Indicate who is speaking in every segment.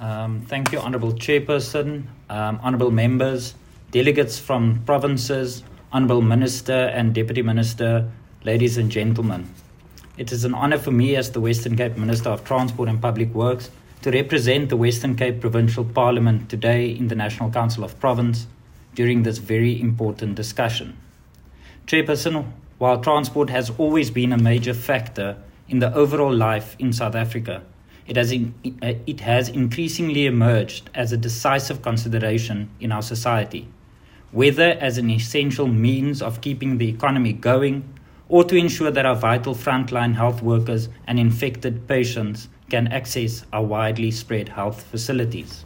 Speaker 1: Thank you, Honourable Chairperson, Honourable Members, delegates from provinces, Honourable Minister and Deputy Minister, ladies and gentlemen. It is an honour for me as the Western Cape Minister of Transport and Public Works to represent the Western Cape Provincial Parliament today in the National Council of Province during this very important discussion. Chairperson, while transport has always been a major factor in the overall life in South Africa, it has increasingly emerged as a decisive consideration in our society, whether as an essential means of keeping the economy going or to ensure that our vital frontline health workers and infected patients can access our widely spread health facilities.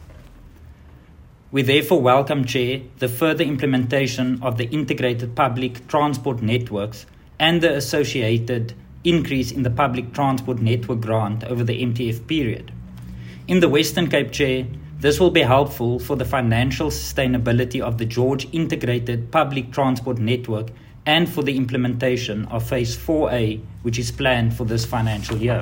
Speaker 1: We therefore welcome, Chair, the further implementation of the integrated public transport networks and the associated increase in the public transport network grant over the MTF period. In the Western Cape, Chair, this will be helpful for the financial sustainability of the George Integrated Public Transport Network and for the implementation of Phase 4A, which is planned for this financial year.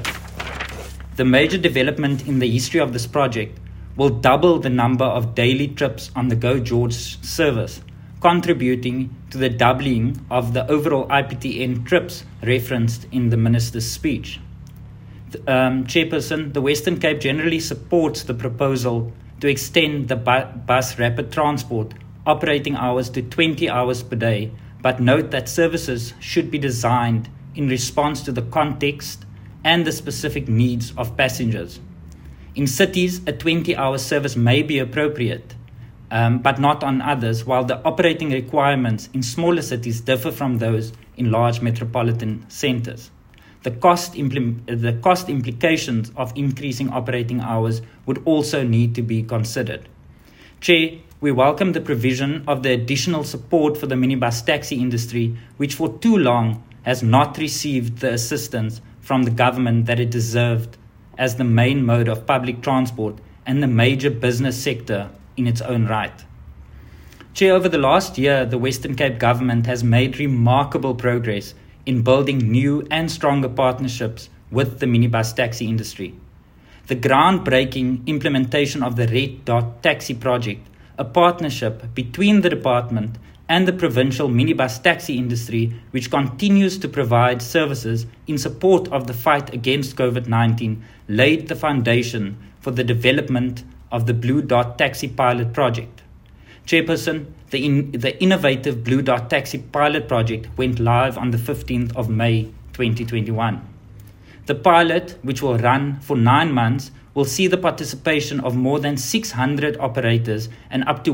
Speaker 1: The major development in the history of this project will double the number of daily trips on the Go George service, contributing to the doubling of the overall IPTN trips referenced in the Minister's speech. Chairperson, the Western Cape generally supports the proposal to extend the bus rapid transport operating hours to 20 hours per day, but note that services should be designed in response to the context and the specific needs of passengers. In cities, a 20-hour service may be appropriate, but not on others, while the operating requirements in smaller cities differ from those in large metropolitan centres. The cost implications of increasing operating hours would also need to be considered. Chair, we welcome the provision of the additional support for the minibus taxi industry, which for too long has not received the assistance from the government that it deserved as the main mode of public transport and the major business sector in its own right. Chair, over the last year, the Western Cape government has made remarkable progress in building new and stronger partnerships with the minibus taxi industry. The groundbreaking implementation of the Red Dot Taxi project, a partnership between the department and the provincial minibus taxi industry, which continues to provide services in support of the fight against COVID-19, laid the foundation for the development of the Blue Dot Taxi pilot project. Chairperson, the innovative Blue Dot Taxi pilot project went live on the 15th of May 2021. The pilot, which will run for 9 months, will see the participation of more than 600 operators and up to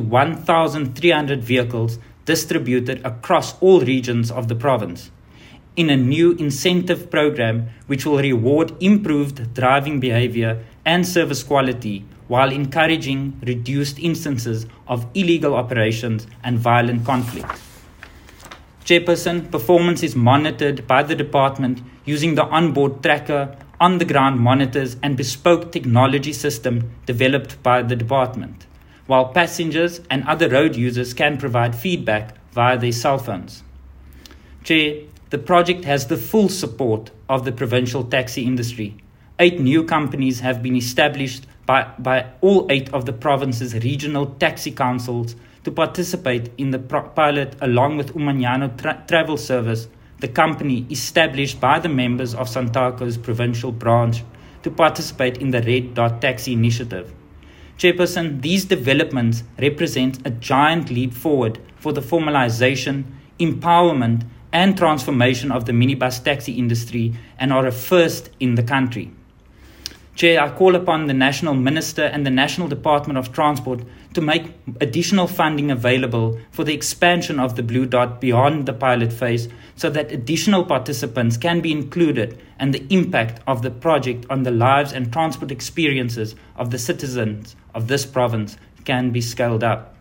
Speaker 1: 1,300 vehicles distributed across all regions of the province, in a new incentive program which will reward improved driving behaviour and service quality while encouraging reduced instances of illegal operations and violent conflict. Chairperson, performance is monitored by the department using the onboard tracker, on-the-ground monitors and bespoke technology system developed by the department, while passengers and other road users can provide feedback via their cell phones. Chair, the project has the full support of the provincial taxi industry. 8 new companies have been established by all 8 of the province's regional taxi councils to participate in the pilot, along with Umanyano Travel Service, the company established by the members of Santaco's provincial branch to participate in the Red Dot Taxi initiative. Chairperson, these developments represent a giant leap forward for the formalization, empowerment and transformation of the minibus taxi industry and are a first in the country. Chair, I call upon the National Minister and the National Department of Transport to make additional funding available for the expansion of the Blue Dot beyond the pilot phase so that additional participants can be included and the impact of the project on the lives and transport experiences of the citizens of this province can be scaled up.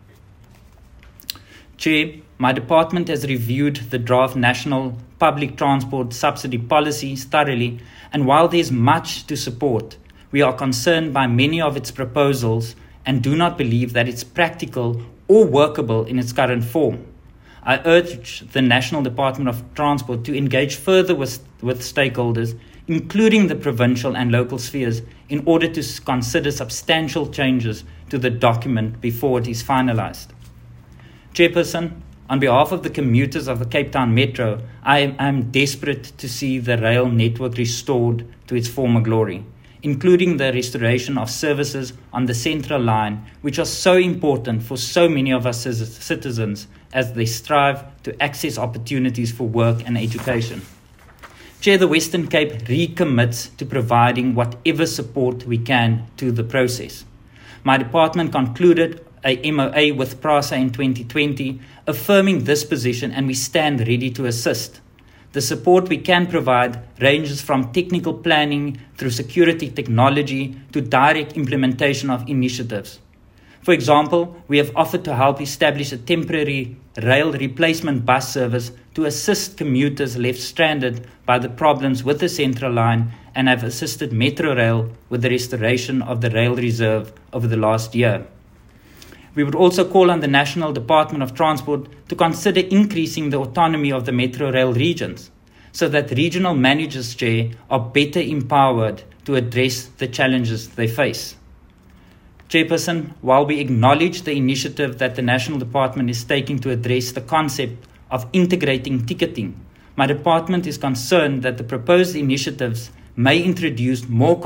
Speaker 1: Chair, my department has reviewed the draft National Public Transport Subsidy Policies thoroughly, and while there is much to support, we are concerned by many of its proposals and do not believe that it's practical or workable in its current form. I urge the National Department of Transport to engage further with stakeholders including the provincial and local spheres, in order to consider substantial changes to the document before it is finalised. Chairperson, on behalf of the commuters of the Cape Town Metro, I am desperate to see the rail network restored to its former glory, including the restoration of services on the Central Line, which are so important for so many of us as citizens as they strive to access opportunities for work and education. Chair, the Western Cape recommits to providing whatever support we can to the process. My department concluded a MOA with PRASA in 2020, affirming this position, and we stand ready to assist. The support we can provide ranges from technical planning through security technology to direct implementation of initiatives. For example, we have offered to help establish a temporary rail replacement bus service to assist commuters left stranded by the problems with the Central Line, and have assisted Metro Rail with the restoration of the rail reserve over the last year. We would also call on the National Department of Transport to consider increasing the autonomy of the Metro Rail regions, so that regional managers, Chair, are better empowered to address the challenges they face. Chairperson, while we acknowledge the initiative that the National Department is taking to address the concept of integrating ticketing, my department is concerned that the proposed initiatives may introduce more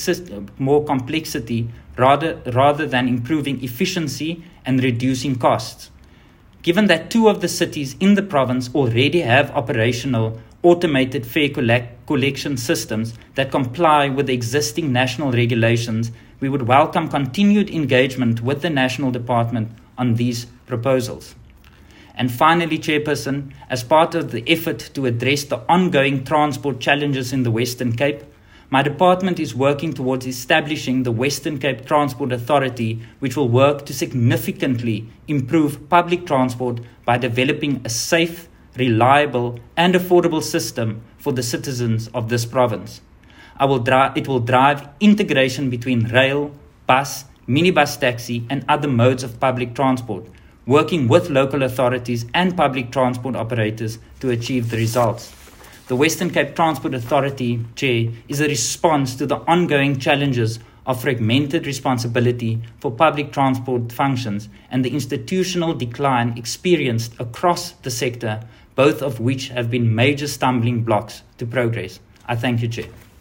Speaker 1: complexity rather than improving efficiency and reducing costs. Given that 2 of the cities in the province already have operational automated fare collection systems that comply with the existing national regulations, we would welcome continued engagement with the National Department on these proposals. And finally, Chairperson, as part of the effort to address the ongoing transport challenges in the Western Cape, my department is working towards establishing the Western Cape Transport Authority, which will work to significantly improve public transport by developing a safe, reliable and affordable system for the citizens of this province. It will drive integration between rail, bus, minibus taxi and other modes of public transport, working with local authorities and public transport operators to achieve the results. The Western Cape Transport Authority, Chair, is a response to the ongoing challenges of fragmented responsibility for public transport functions and the institutional decline experienced across the sector, both of which have been major stumbling blocks to progress. I thank you, Chair.